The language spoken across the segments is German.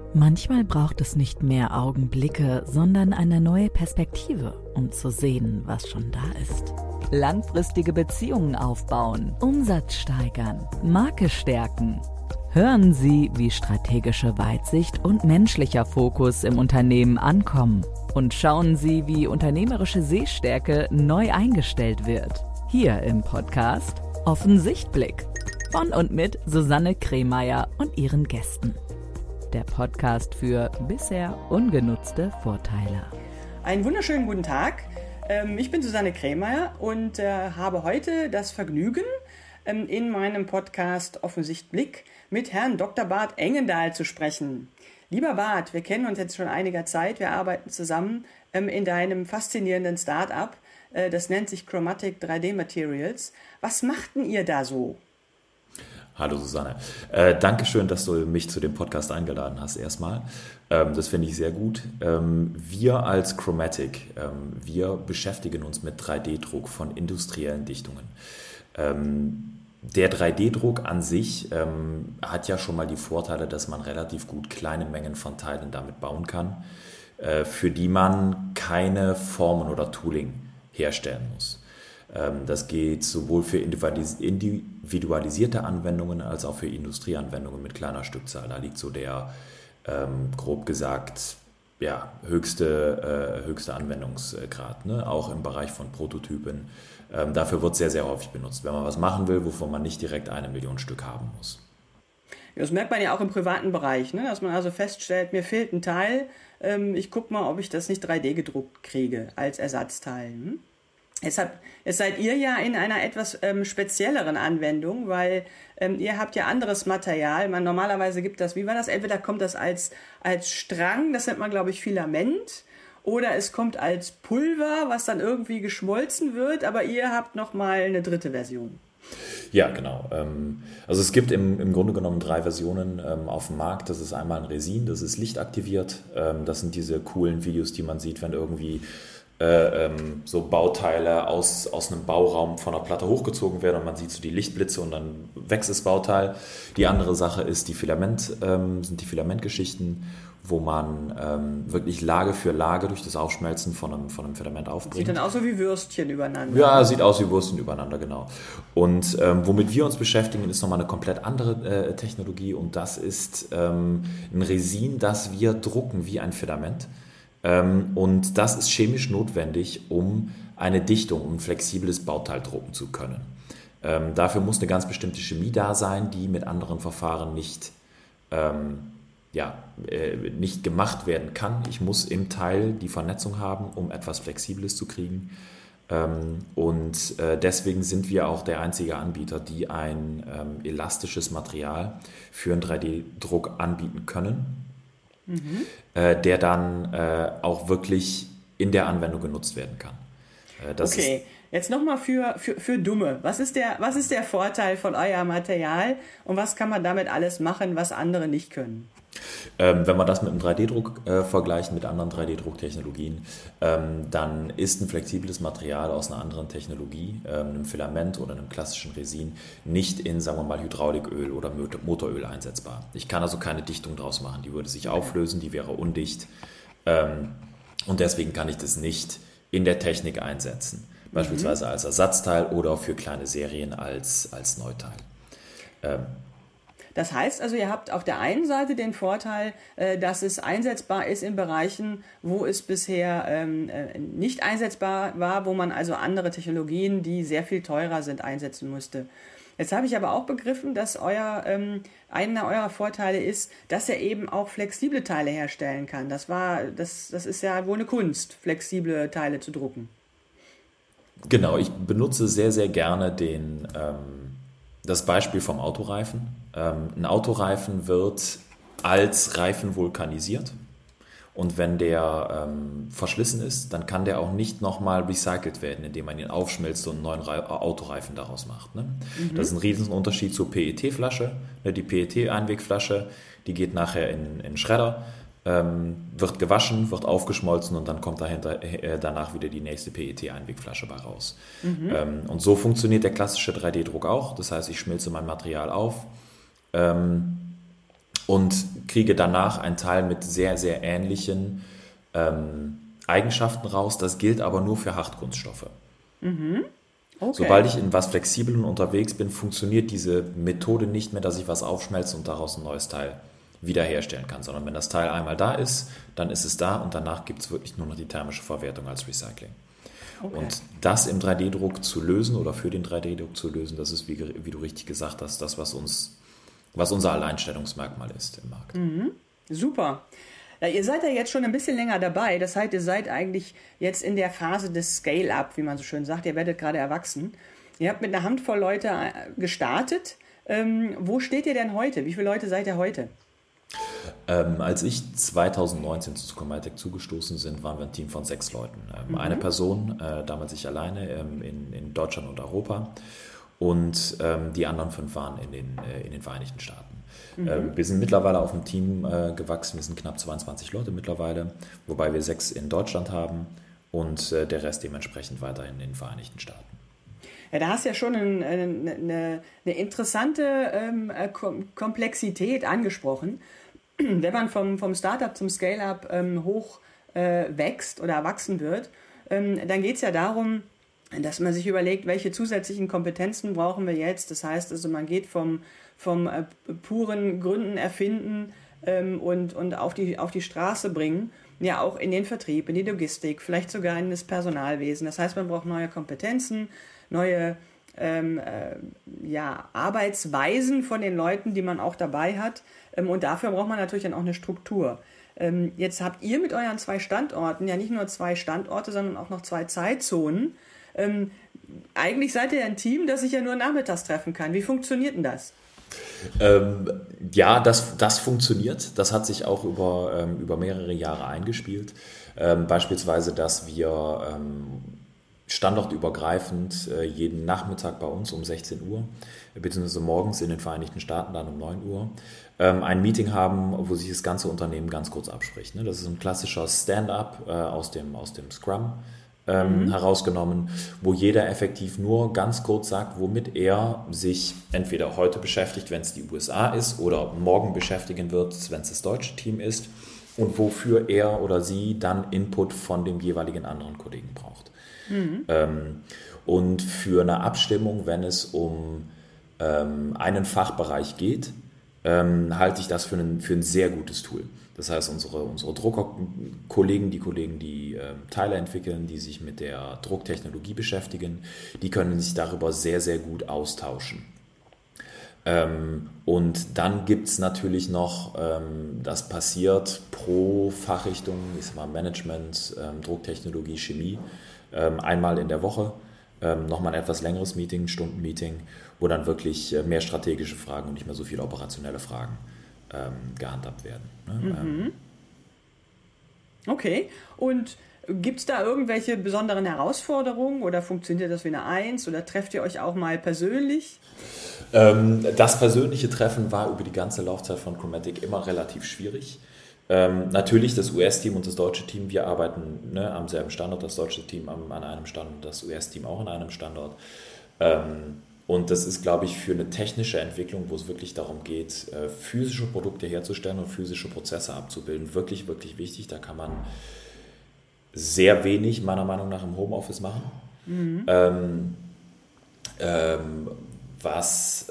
Manchmal braucht es nicht mehr Augenblicke, sondern eine neue Perspektive, um zu sehen, was schon da ist. Langfristige Beziehungen aufbauen, Umsatz steigern, Marke stärken. Hören Sie, wie strategische Weitsicht und menschlicher Fokus im Unternehmen ankommen. Und schauen Sie, wie unternehmerische Sehstärke neu eingestellt wird. Hier im Podcast Offensichtblick. Von und mit Susanne Kremeyer und ihren Gästen. Der Podcast für bisher ungenutzte Vorteile. Einen wunderschönen guten Tag. Ich bin Susanne Kremeyer und habe heute das Vergnügen, in meinem Podcast Offensichtblick mit Herrn Dr. Bart Engendahl zu sprechen. Lieber Bart, wir kennen uns jetzt schon einiger Zeit. Wir arbeiten zusammen in deinem faszinierenden Start-up. Das nennt sich Chromatic 3D Materials. Was macht denn ihr da so? Hallo Susanne. Dankeschön, dass du mich zu dem Podcast eingeladen hast erstmal. Das finde ich sehr gut. Wir als Chromatic, wir beschäftigen uns mit 3D-Druck von industriellen Dichtungen. Der 3D-Druck an sich hat ja schon mal die Vorteile, dass man relativ gut kleine Mengen von Teilen damit bauen kann, für die man keine Formen oder Tooling herstellen muss. Das geht sowohl für individualisierte Anwendungen als auch für Industrieanwendungen mit kleiner Stückzahl. Da liegt so der, grob gesagt, höchste Anwendungsgrad, ne? Auch im Bereich von Prototypen. Dafür wird sehr, sehr häufig benutzt, wenn man was machen will, wovon man nicht direkt 1 Million Stück haben muss. Das merkt man ja auch im privaten Bereich, ne? Dass man also feststellt, mir fehlt ein Teil, ich gucke mal, ob ich das nicht 3D gedruckt kriege als Ersatzteil. Jetzt seid ihr ja in einer etwas spezielleren Anwendung, weil ihr habt ja anderes Material. Normalerweise gibt das, wie war das? Entweder kommt das als Strang, das nennt man, glaube ich, Filament, oder es kommt als Pulver, was dann irgendwie geschmolzen wird, aber ihr habt nochmal eine dritte Version. Ja, genau. Also es gibt im Grunde genommen 3 Versionen auf dem Markt. Das ist einmal ein Resin, das ist lichtaktiviert. Das sind diese coolen Videos, die man sieht, wenn irgendwie so Bauteile aus einem Bauraum von einer Platte hochgezogen werden und man sieht so die Lichtblitze und dann wächst das Bauteil. Die andere Sache ist sind die Filamentgeschichten, wo man wirklich Lage für Lage durch das Aufschmelzen von einem Filament aufbringt. Sieht dann aus so wie Würstchen übereinander. Ja, sieht aus wie Würstchen übereinander, genau. Und womit wir uns beschäftigen, ist nochmal eine komplett andere Technologie und das ist ein Resin, das wir drucken wie ein Filament. Und das ist chemisch notwendig, um eine Dichtung, um ein flexibles Bauteil drucken zu können. Dafür muss eine ganz bestimmte Chemie da sein, die mit anderen Verfahren nicht gemacht werden kann. Ich muss im Teil die Vernetzung haben, um etwas Flexibles zu kriegen. Deswegen sind wir auch der einzige Anbieter, die ein elastisches Material für einen 3D-Druck anbieten können. Der dann auch wirklich in der Anwendung genutzt werden kann. Okay, jetzt nochmal für Dumme. Was ist der Vorteil von eurem Material und was kann man damit alles machen, was andere nicht können? Wenn wir das mit einem 3D-Druck vergleichen, mit anderen 3D-Drucktechnologien, dann ist ein flexibles Material aus einer anderen Technologie, einem Filament oder einem klassischen Resin, nicht in, sagen wir mal, Hydrauliköl oder Motoröl einsetzbar. Ich kann also keine Dichtung draus machen, die würde sich auflösen, die wäre undicht und deswegen kann ich das nicht in der Technik einsetzen, beispielsweise als Ersatzteil oder für kleine Serien als Neuteil. Das heißt also, ihr habt auf der einen Seite den Vorteil, dass es einsetzbar ist in Bereichen, wo es bisher nicht einsetzbar war, wo man also andere Technologien, die sehr viel teurer sind, einsetzen musste. Jetzt habe ich aber auch begriffen, dass einer eurer Vorteile ist, dass er eben auch flexible Teile herstellen kann. Das ist ja wohl eine Kunst, flexible Teile zu drucken. Genau, ich benutze sehr, sehr gerne das Beispiel vom Autoreifen. Ein Autoreifen wird als Reifen vulkanisiert und wenn der verschlissen ist, dann kann der auch nicht nochmal recycelt werden, indem man ihn aufschmilzt und einen neuen Autoreifen daraus macht. Ne? Das ist ein Riesenunterschied zur PET-Flasche. Die PET-Einwegflasche, die geht nachher in den Schredder, wird gewaschen, wird aufgeschmolzen und dann kommt danach wieder die nächste PET-Einwegflasche bei raus. Und so funktioniert der klassische 3D-Druck auch. Das heißt, ich schmilze mein Material auf, und kriege danach ein Teil mit sehr, sehr ähnlichen Eigenschaften raus. Das gilt aber nur für Hartkunststoffe. Okay. Sobald ich in was Flexiblen unterwegs bin, funktioniert diese Methode nicht mehr, dass ich was aufschmelze und daraus ein neues Teil wiederherstellen kann, sondern wenn das Teil einmal da ist, dann ist es da und danach gibt es wirklich nur noch die thermische Verwertung als Recycling. Okay. Und das im 3D-Druck zu lösen oder für den 3D-Druck zu lösen, das ist, wie du richtig gesagt hast, das, was unser Alleinstellungsmerkmal ist im Markt. Super. Ja, ihr seid ja jetzt schon ein bisschen länger dabei, das heißt, ihr seid eigentlich jetzt in der Phase des Scale-Up, wie man so schön sagt, ihr werdet gerade erwachsen. Ihr habt mit einer Handvoll Leute gestartet. Wo steht ihr denn heute? Wie viele Leute seid ihr heute? Als ich 2019 zu Comatec zugestoßen sind, waren wir ein Team von 6 Leuten. Eine Person, damals ich alleine, in Deutschland und Europa, und die anderen 5 waren in den Vereinigten Staaten. Wir sind mittlerweile auf ein Team gewachsen, wir sind knapp 22 Leute mittlerweile, wobei wir 6 in Deutschland haben und der Rest dementsprechend weiterhin in den Vereinigten Staaten. Ja, da hast du ja schon eine interessante Komplexität angesprochen. Wenn man vom Startup zum Scale-Up hoch wächst oder erwachsen wird, dann geht es ja darum, dass man sich überlegt, welche zusätzlichen Kompetenzen brauchen wir jetzt. Das heißt, also man geht vom puren Gründen erfinden und auf die Straße bringen, ja auch in den Vertrieb, in die Logistik, vielleicht sogar in das Personalwesen. Das heißt, man braucht neue Kompetenzen, neue Arbeitsweisen von den Leuten, die man auch dabei hat. Und dafür braucht man natürlich dann auch eine Struktur. Jetzt habt ihr mit euren 2 Standorten ja nicht nur 2 Standorte, sondern auch noch 2 Zeitzonen. Eigentlich seid ihr ein Team, das sich ja nur nachmittags treffen kann. Wie funktioniert denn das? Ja, das funktioniert. Das hat sich auch über mehrere Jahre eingespielt. Beispielsweise, dass wir standortübergreifend jeden Nachmittag bei uns um 16 Uhr, beziehungsweise morgens in den Vereinigten Staaten dann um 9 Uhr, ein Meeting haben, wo sich das ganze Unternehmen ganz kurz abspricht. Das ist ein klassischer Stand-up aus dem Scrum herausgenommen, wo jeder effektiv nur ganz kurz sagt, womit er sich entweder heute beschäftigt, wenn es die USA ist, oder morgen beschäftigen wird, wenn es das deutsche Team ist, und wofür er oder sie dann Input von dem jeweiligen anderen Kollegen braucht. Und für eine Abstimmung, wenn es um einen Fachbereich geht, halte ich das für ein sehr gutes Tool. Das heißt, unsere Druckerkollegen, die Teile entwickeln, die sich mit der Drucktechnologie beschäftigen, die können sich darüber sehr, sehr gut austauschen. Und dann gibt es natürlich noch, das passiert pro Fachrichtung, ich sag mal Management, Drucktechnologie, Chemie, einmal in der Woche, nochmal ein etwas längeres Meeting, ein Stundenmeeting, wo dann wirklich mehr strategische Fragen und nicht mehr so viele operationelle Fragen gehandhabt werden. Okay, und gibt es da irgendwelche besonderen Herausforderungen oder funktioniert das wie eine Eins oder trefft ihr euch auch mal persönlich? Das persönliche Treffen war über die ganze Laufzeit von Comatec immer relativ schwierig. Natürlich das US-Team und das deutsche Team, wir arbeiten am selben Standort, das deutsche Team an einem Standort, das US-Team auch an einem Standort. Und das ist, glaube ich, für eine technische Entwicklung, wo es wirklich darum geht, physische Produkte herzustellen und physische Prozesse abzubilden, wirklich, wirklich wichtig. Da kann man sehr wenig, meiner Meinung nach, im Homeoffice machen. Was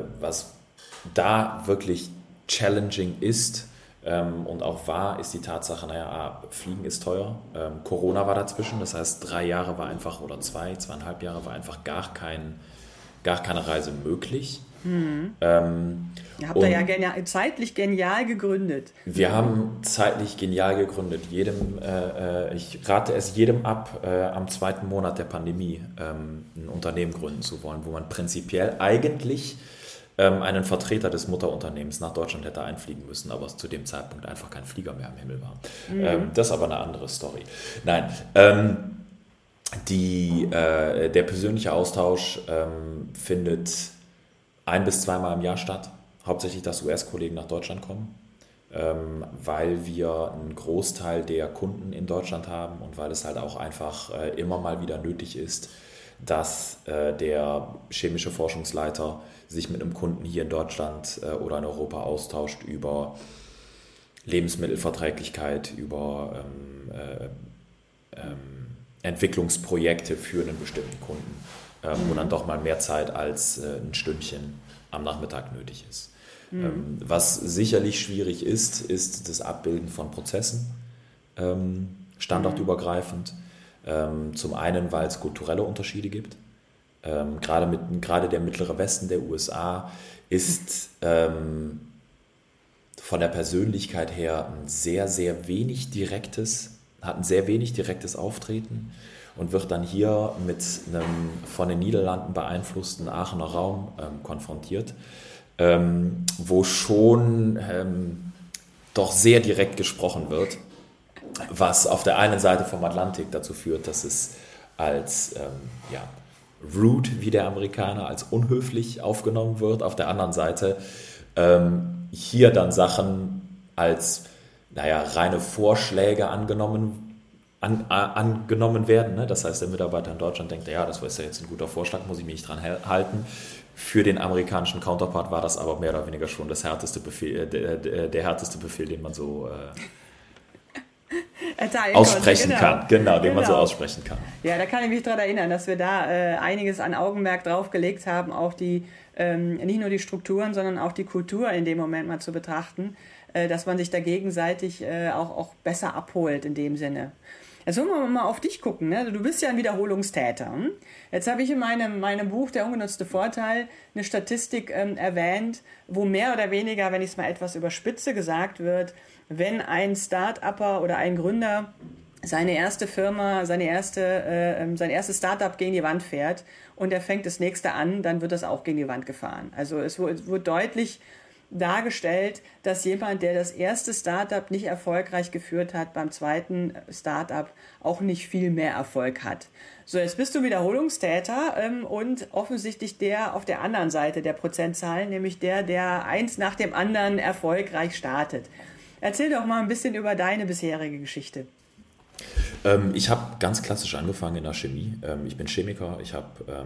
da wirklich challenging ist und auch war, ist die Tatsache, Fliegen ist teuer. Corona war dazwischen, das heißt 3 Jahre war einfach, oder 2,5 Jahre war einfach gar keine Reise möglich. Ihr habt da ja zeitlich genial gegründet. Wir haben zeitlich genial gegründet. Ich rate es jedem ab, am 2. Monat der Pandemie ein Unternehmen gründen zu wollen, wo man prinzipiell eigentlich einen Vertreter des Mutterunternehmens nach Deutschland hätte einfliegen müssen, aber es zu dem Zeitpunkt einfach kein Flieger mehr am Himmel war. Das ist aber eine andere Story. Nein, der persönliche Austausch findet 1- bis 2-mal im Jahr statt. Hauptsächlich, dass US-Kollegen nach Deutschland kommen, weil wir einen Großteil der Kunden in Deutschland haben und weil es halt auch einfach immer mal wieder nötig ist, dass der chemische Forschungsleiter sich mit einem Kunden hier in Deutschland oder in Europa austauscht über Lebensmittelverträglichkeit, über Entwicklungsprojekte für einen bestimmten Kunden, wo dann doch mal mehr Zeit als ein Stündchen am Nachmittag nötig ist. Was sicherlich schwierig ist das Abbilden von Prozessen, standortübergreifend. Zum einen, weil es kulturelle Unterschiede gibt. Gerade der mittlere Westen der USA ist von der Persönlichkeit her hat ein sehr wenig direktes Auftreten und wird dann hier mit einem von den Niederlanden beeinflussten Aachener Raum konfrontiert, wo schon doch sehr direkt gesprochen wird, was auf der einen Seite vom Atlantik dazu führt, dass es als rude, wie der Amerikaner, als unhöflich aufgenommen wird. Auf der anderen Seite hier dann Sachen als reine Vorschläge angenommen werden. Ne? Das heißt, der Mitarbeiter in Deutschland denkt, ja, das ist ja jetzt ein guter Vorschlag, muss ich mich nicht dran halten. Für den amerikanischen Counterpart war das aber mehr oder weniger schon der härteste Befehl, den man so aussprechen kann. Genau, den man so aussprechen kann. Ja, da kann ich mich daran erinnern, dass wir da einiges an Augenmerk drauf gelegt haben, auch die nicht nur die Strukturen, sondern auch die Kultur in dem Moment mal zu betrachten, dass man sich da gegenseitig auch besser abholt in dem Sinne. Jetzt wollen wir mal auf dich gucken. Ne? Du bist ja ein Wiederholungstäter. Hm? Jetzt habe ich in meinem Buch Der ungenutzte Vorteil eine Statistik erwähnt, wo mehr oder weniger, wenn ich es mal etwas überspitze gesagt wird, wenn ein Start-Upper oder ein Gründer seine erste Firma, sein erstes Start-up gegen die Wand fährt und er fängt das nächste an, dann wird das auch gegen die Wand gefahren. Also es wird deutlich dargestellt, dass jemand, der das erste Startup nicht erfolgreich geführt hat, beim zweiten Startup auch nicht viel mehr Erfolg hat. So, jetzt bist du Wiederholungstäter und offensichtlich der auf der anderen Seite der Prozentzahlen, nämlich der eins nach dem anderen erfolgreich startet. Erzähl doch mal ein bisschen über deine bisherige Geschichte. Ich habe ganz klassisch angefangen in der Chemie. Ich bin Chemiker, ich habe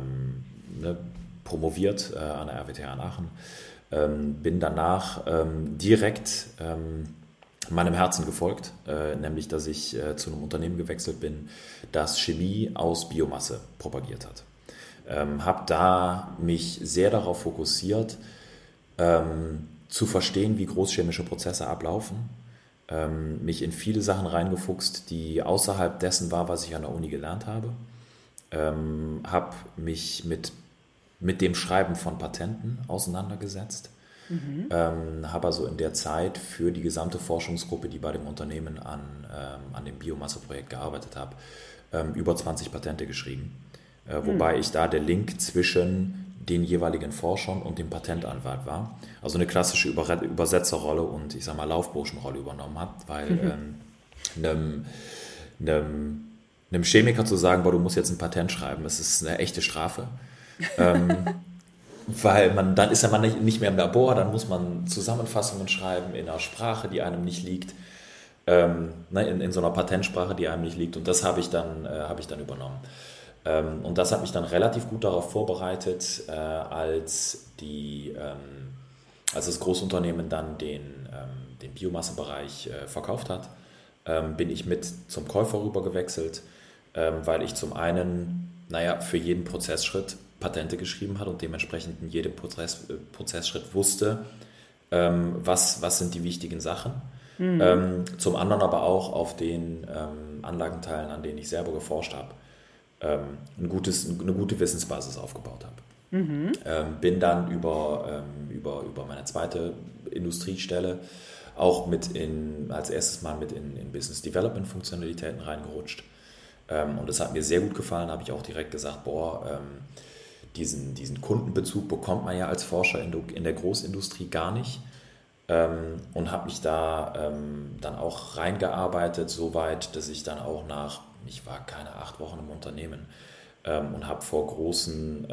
promoviert an der RWTH in Aachen. Bin danach direkt meinem Herzen gefolgt, nämlich dass ich zu einem Unternehmen gewechselt bin, das Chemie aus Biomasse propagiert hat. Habe da mich sehr darauf fokussiert, zu verstehen, wie großchemische Prozesse ablaufen, mich in viele Sachen reingefuchst, die außerhalb dessen war, was ich an der Uni gelernt habe. Habe mich mit dem Schreiben von Patenten auseinandergesetzt. Habe also in der Zeit für die gesamte Forschungsgruppe, die bei dem Unternehmen an dem Biomasseprojekt gearbeitet habe, über 20 Patente geschrieben. Wobei ich da der Link zwischen den jeweiligen Forschern und dem Patentanwalt war. Also eine klassische Übersetzerrolle und ich sag mal Laufburschenrolle übernommen habe, weil einem Chemiker zu sagen, boah, du musst jetzt ein Patent schreiben, das ist eine echte Strafe. Weil dann ist man nicht mehr im Labor, dann muss man Zusammenfassungen schreiben in einer Sprache, die einem nicht liegt, in so einer Patentsprache, die einem nicht liegt, und das habe ich dann übernommen. Und das hat mich dann relativ gut darauf vorbereitet, als das Großunternehmen dann den Biomassebereich verkauft hat, bin ich mit zum Käufer rüber gewechselt, weil ich zum einen für jeden Prozessschritt Patente geschrieben hat und dementsprechend in jedem Prozessschritt wusste, was sind die wichtigen Sachen. Zum anderen aber auch auf den Anlagenteilen, an denen ich selber geforscht habe, eine gute Wissensbasis aufgebaut habe. Bin dann über meine zweite Industriestelle auch als erstes Mal mit in Business Development Funktionalitäten reingerutscht. Und das hat mir sehr gut gefallen, habe ich auch direkt gesagt, diesen Kundenbezug bekommt man ja als Forscher in der Großindustrie gar nicht. Und habe mich da dann auch reingearbeitet, so weit, dass ich dann auch ich war keine 8 Wochen im Unternehmen und habe vor großen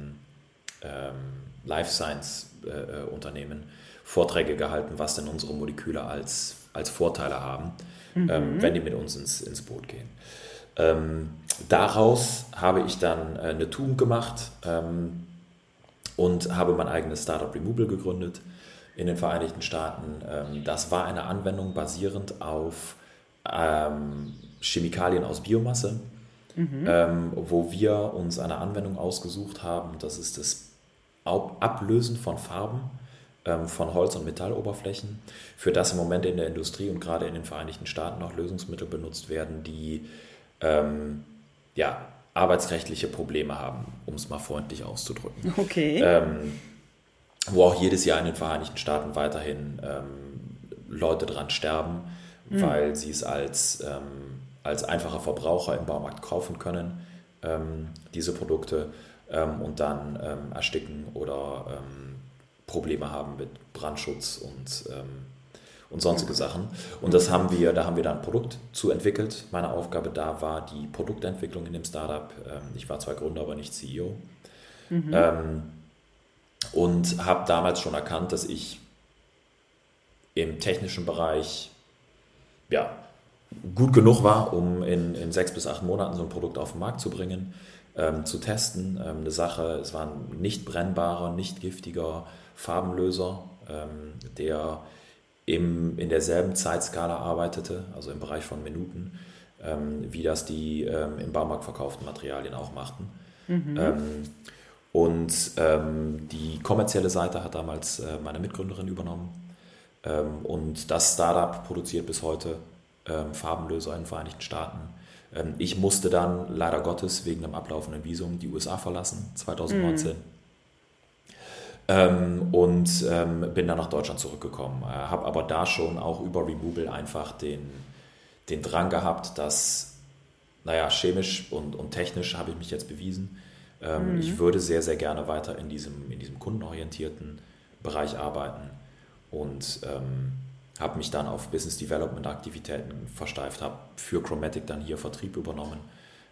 Life Science Unternehmen Vorträge gehalten, was denn unsere Moleküle als Vorteile haben, wenn die mit uns ins Boot gehen. Daraus habe ich dann eine Tugend gemacht und habe mein eigenes Startup Removable gegründet in den Vereinigten Staaten. Das war eine Anwendung basierend auf Chemikalien aus Biomasse, wo wir uns eine Anwendung ausgesucht haben. Das ist das Ablösen von Farben von Holz- und Metalloberflächen, für das im Moment in der Industrie und gerade in den Vereinigten Staaten auch Lösungsmittel benutzt werden, die arbeitsrechtliche Probleme haben, um es mal freundlich auszudrücken. Okay. Wo auch jedes Jahr in den Vereinigten Staaten weiterhin Leute dran sterben, weil sie es als einfacher Verbraucher im Baumarkt kaufen können, diese Produkte, und dann ersticken oder Probleme haben mit Brandschutz und sonstige Sachen. Und da haben wir dann ein Produkt zu entwickelt. Meine Aufgabe da war die Produktentwicklung in dem Startup. Ich war zwar Gründer, aber nicht CEO. Und habe damals schon erkannt, dass ich im technischen Bereich gut genug war, um in 6 bis 8 Monaten so ein Produkt auf den Markt zu bringen, zu testen. Eine Sache, es war ein nicht brennbarer, nicht giftiger Farbenlöser, der in derselben Zeitskala arbeitete, also im Bereich von Minuten, wie das die im Baumarkt verkauften Materialien auch machten. Die kommerzielle Seite hat damals meine Mitgründerin übernommen. Und das Startup produziert bis heute Farbenlöser in den Vereinigten Staaten. Ich musste dann leider Gottes wegen einem ablaufenden Visum die USA verlassen, 2019. Bin dann nach Deutschland zurückgekommen. Habe aber da schon auch über Removable einfach den Drang gehabt, dass, chemisch und technisch habe ich mich jetzt bewiesen. Ich würde sehr, sehr gerne weiter in diesem kundenorientierten Bereich arbeiten und habe mich dann auf Business Development Aktivitäten versteift, habe für Chromatic dann hier Vertrieb übernommen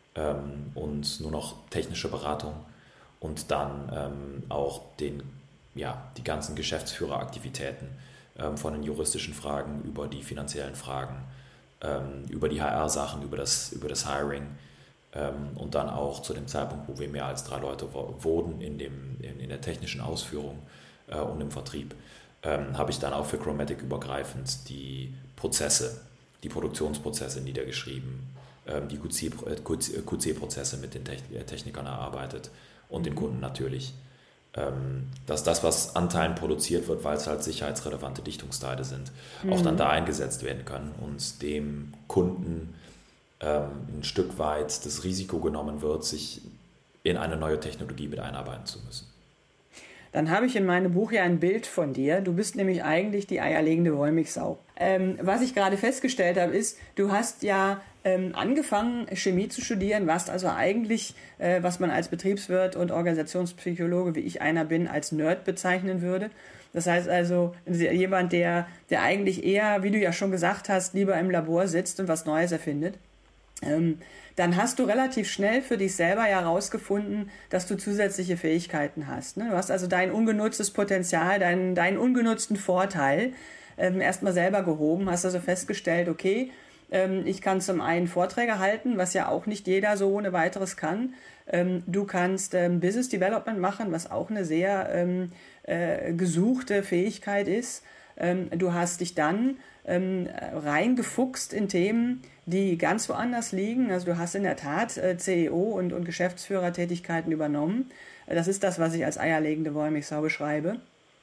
und nur noch technische Beratung und dann auch die ganzen Geschäftsführeraktivitäten von den juristischen Fragen über die finanziellen Fragen, über die HR-Sachen, über das Hiring und dann auch zu dem Zeitpunkt, wo wir mehr als 3 Leute wurden in der technischen Ausführung und im Vertrieb, habe ich dann auch für Chromatic übergreifend die Produktionsprozesse niedergeschrieben, die QC-Prozesse mit den Technikern erarbeitet und den Kunden natürlich. Dass das, was an Teilen produziert wird, weil es halt sicherheitsrelevante Dichtungsteile sind, auch dann da eingesetzt werden können und dem Kunden ein Stück weit das Risiko genommen wird, sich in eine neue Technologie mit einarbeiten zu müssen. Dann habe ich in meinem Buch ja ein Bild von dir. Du bist nämlich eigentlich die eierlegende Wollmilchsau. Was ich gerade festgestellt habe, ist, du hast ja angefangen, Chemie zu studieren, warst also eigentlich, was man als Betriebswirt und Organisationspsychologe, wie ich einer bin, als Nerd bezeichnen würde. Das heißt also, jemand, der eigentlich eher, wie du ja schon gesagt hast, lieber im Labor sitzt und was Neues erfindet. Dann hast du relativ schnell für dich selber ja herausgefunden, dass du zusätzliche Fähigkeiten hast. Ne? Du hast also dein ungenutztes Potenzial, deinen ungenutzten Vorteil erstmal selber gehoben, hast also festgestellt, okay, ich kann zum einen Vorträge halten, was ja auch nicht jeder so ohne weiteres kann. Du kannst Business Development machen, was auch eine sehr gesuchte Fähigkeit ist. Du hast dich dann reingefuchst in Themen, die ganz woanders liegen. Also du hast in der Tat CEO und Geschäftsführertätigkeiten übernommen. Das ist das, was ich als eierlegende Wollmilchsau beschreibe.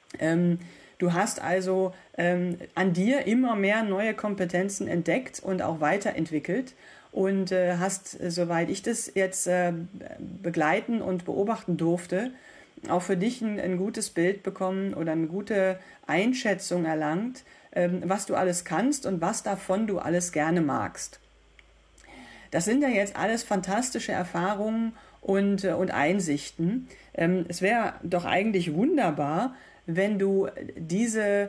Du hast also an dir immer mehr neue Kompetenzen entdeckt und auch weiterentwickelt und hast, soweit ich das jetzt begleiten und beobachten durfte, auch für dich ein gutes Bild bekommen oder eine gute Einschätzung erlangt, was du alles kannst und was davon du alles gerne magst. Das sind ja jetzt alles fantastische Erfahrungen und Einsichten. Es wäre doch eigentlich wunderbar, wenn du diese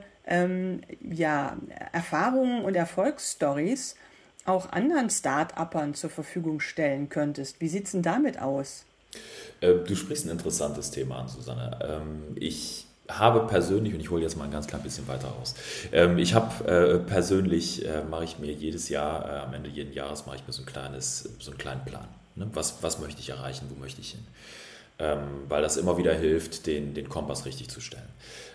Erfahrungen und Erfolgsstories auch anderen Start-Uppern zur Verfügung stellen könntest. Wie sieht es denn damit aus? Du sprichst ein interessantes Thema an, Susanne. Ich habe persönlich, und ich hole jetzt mal ein ganz klein bisschen weiter aus, ich habe persönlich, mache ich mir jedes Jahr, am Ende jeden Jahres mache ich mir so einen kleinen Plan. Ne? Was möchte ich erreichen, wo möchte ich hin? Weil das immer wieder hilft, den Kompass richtig zu stellen.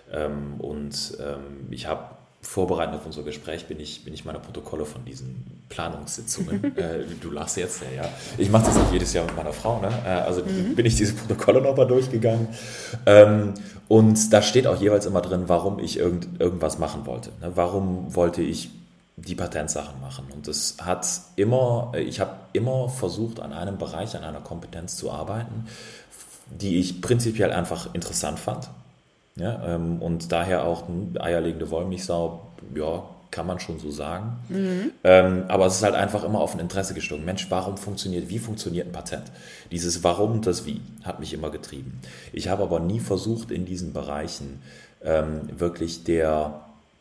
Ich habe vorbereitet auf unser Gespräch, bin ich meine Protokolle von diesen Planungssitzungen. Du lachst jetzt, ja. Ich mache das auch jedes Jahr mit meiner Frau. Ne? Bin ich diese Protokolle nochmal durchgegangen. Und da steht auch jeweils immer drin, warum ich irgendwas machen wollte. Ne? Warum wollte ich die Patentsachen machen? Und ich habe immer versucht, an einem Bereich, an einer Kompetenz zu arbeiten, die ich prinzipiell einfach interessant fand. Ja, und daher auch eine eierlegende Wollmilchsau, ja, kann man schon so sagen. Aber es ist halt einfach immer auf ein Interesse gestoßen. Mensch, wie funktioniert ein Patent? Dieses Warum und das Wie hat mich immer getrieben. Ich habe aber nie versucht, in diesen Bereichen wirklich der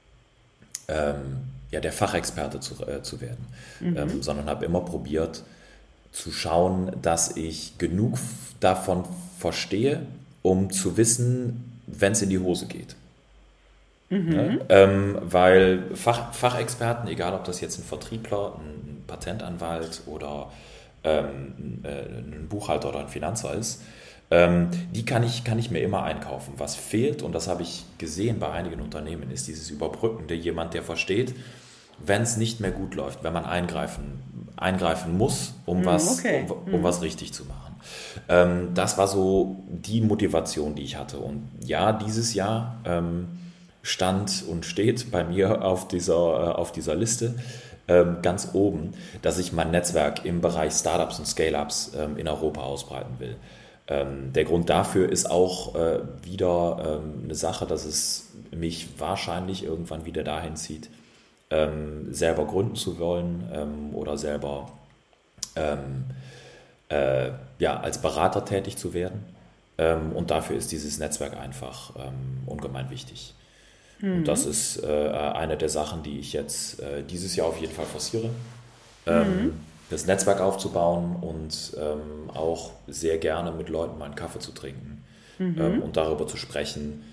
Fachexperte zu werden, sondern habe immer probiert zu schauen, dass ich genug davon verstehe, um zu wissen, wenn es in die Hose geht. Ja, weil Fachexperten, egal ob das jetzt ein Vertriebler, ein Patentanwalt oder ein Buchhalter oder ein Finanzer ist, die kann ich mir immer einkaufen. Was fehlt, und das habe ich gesehen bei einigen Unternehmen, ist dieses Überbrückende, jemand, der versteht, wenn es nicht mehr gut läuft, wenn man eingreifen muss, um was richtig zu machen. Das war so die Motivation, die ich hatte. Und ja, dieses Jahr stand und steht bei mir auf dieser Liste ganz oben, dass ich mein Netzwerk im Bereich Startups und Scale-Ups in Europa ausbreiten will. Der Grund dafür ist auch wieder eine Sache, dass es mich wahrscheinlich irgendwann wieder dahin zieht, selber gründen zu wollen oder selber als Berater tätig zu werden. Und dafür ist dieses Netzwerk einfach ungemein wichtig. Und das ist eine der Sachen, die ich jetzt dieses Jahr auf jeden Fall forciere. Das Netzwerk aufzubauen und auch sehr gerne mit Leuten mal einen Kaffee zu trinken und darüber zu sprechen,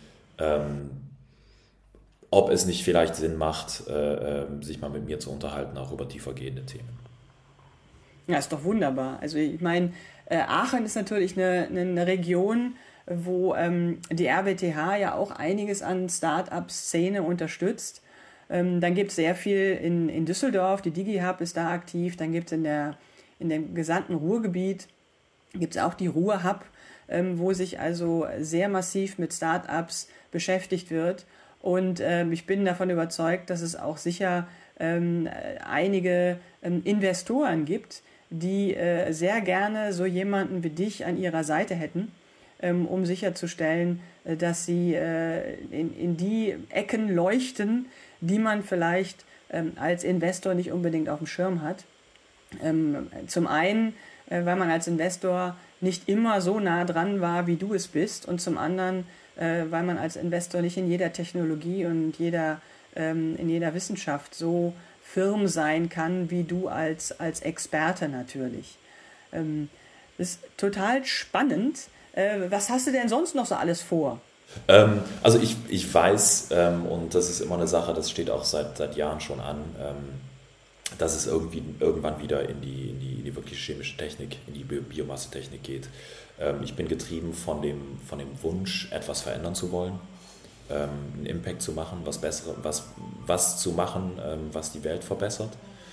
ob es nicht vielleicht Sinn macht, sich mal mit mir zu unterhalten, auch über tiefergehende Themen. Ja, ist doch wunderbar. Also ich meine, Aachen ist natürlich eine Region, wo die RWTH ja auch einiges an Start-up-Szene unterstützt. Dann gibt es sehr viel in Düsseldorf, die DigiHub ist da aktiv, dann gibt es in dem gesamten Ruhrgebiet gibt es auch die Ruhr-Hub, wo sich also sehr massiv mit Start-ups beschäftigt wird. Und ich bin davon überzeugt, dass es auch sicher einige Investoren gibt, die sehr gerne so jemanden wie dich an ihrer Seite hätten, um sicherzustellen, dass sie in die Ecken leuchten, die man vielleicht als Investor nicht unbedingt auf dem Schirm hat. Zum einen, weil man als Investor nicht immer so nah dran war, wie du es bist, und zum anderen, weil man als Investor nicht in jeder Technologie und in jeder Wissenschaft so firm sein kann, wie du als Experte natürlich. Das ist total spannend. Was hast du denn sonst noch so alles vor? Also ich weiß, und das ist immer eine Sache, das steht auch seit Jahren schon an, dass es irgendwann wieder in die wirklich chemische Technik, in die Biomassetechnik geht. Ich bin getrieben von dem Wunsch, etwas verändern zu wollen, einen Impact zu machen, was zu machen, was die Welt verbessert.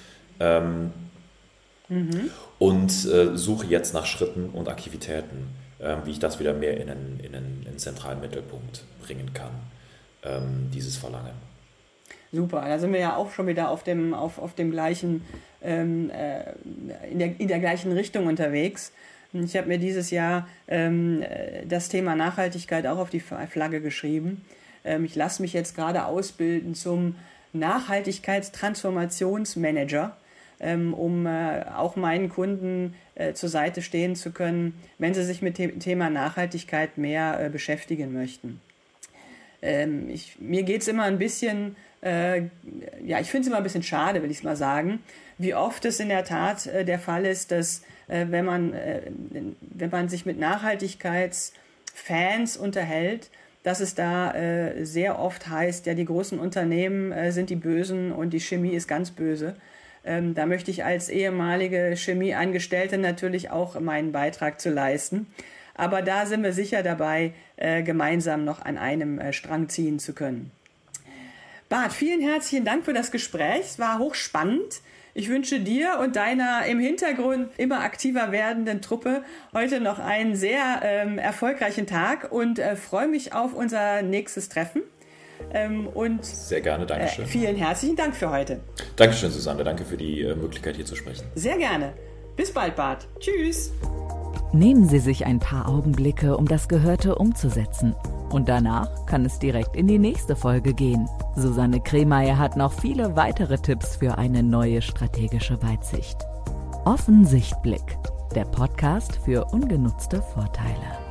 Und suche jetzt nach Schritten und Aktivitäten, wie ich das wieder mehr in einen zentralen Mittelpunkt bringen kann, dieses Verlangen. Super, da sind wir ja auch schon wieder auf dem gleichen, in der gleichen Richtung unterwegs. Ich habe mir dieses Jahr das Thema Nachhaltigkeit auch auf die Flagge geschrieben. Ich lasse mich jetzt gerade ausbilden zum Nachhaltigkeitstransformationsmanager, um auch meinen Kunden zur Seite stehen zu können, wenn sie sich mit dem Thema Nachhaltigkeit mehr beschäftigen möchten. Mir geht es immer ein bisschen, ich finde es immer ein bisschen schade, will ich es mal sagen, wie oft es in der Tat der Fall ist, dass wenn man sich mit Nachhaltigkeitsfans unterhält, dass es da sehr oft heißt, ja, die großen Unternehmen sind die Bösen und die Chemie ist ganz böse. Da möchte ich als ehemalige Chemieangestellte natürlich auch meinen Beitrag zu leisten. Aber da sind wir sicher dabei, gemeinsam noch an einem Strang ziehen zu können. Bart, vielen herzlichen Dank für das Gespräch. Es war hochspannend. Ich wünsche dir und deiner im Hintergrund immer aktiver werdenden Truppe heute noch einen sehr erfolgreichen Tag und freue mich auf unser nächstes Treffen. Und sehr gerne, Dankeschön. Vielen herzlichen Dank für heute. Dankeschön, Susanne. Danke für die Möglichkeit, hier zu sprechen. Sehr gerne. Bis bald, Bart. Tschüss. Nehmen Sie sich ein paar Augenblicke, um das Gehörte umzusetzen. Und danach kann es direkt in die nächste Folge gehen. Susanne Krehmeyer hat noch viele weitere Tipps für eine neue strategische Weitsicht. Offensichtblick, der Podcast für ungenutzte Vorteile.